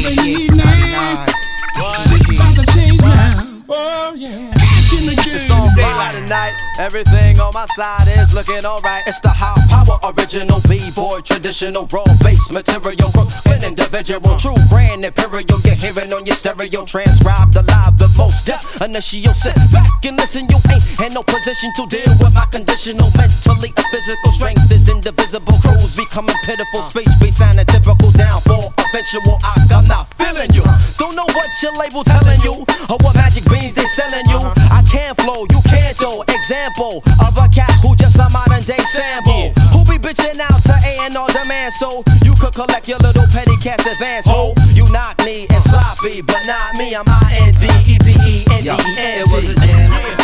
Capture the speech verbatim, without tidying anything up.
believe now. Shit's about to change now. Oh yeah. It's on fire tonight. Everything on my side is looking alright. It's the high power original B-boy, traditional raw bass material, Brooklyn individual, true grand imperial. You're hearing on your stereo, transcribed alive, the most deaf initial. Sit back and listen, you ain't in no position to deal with my conditional. Mentally and physical strength is indivisible. Crews becoming pitiful, speech be sounding typical. Downfall eventual, I, I'm not feeling you. Don't know what your label telling you, or what magic beans they selling you. I can't flow, you can't though. Example of a cat who just a modern day sample. Who be bitching out to A and R demand so you could collect your little petty cash advance. Ho, you knock me and sloppy, but not me. I'm I N D E P E N D E N T.